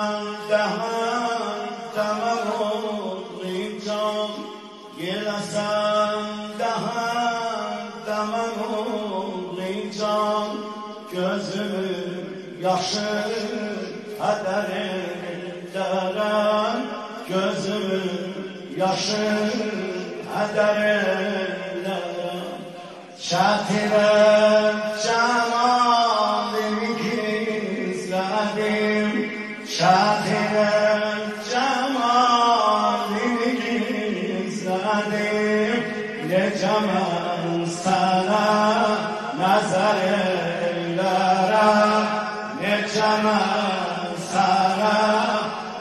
دهن تمرقی جان گلسن دهن تمرقی جان gözümün yaşı ederim gözümün yaşı ederim şatirem cemalini gizledim şatirem cemalini gizledim ne cemal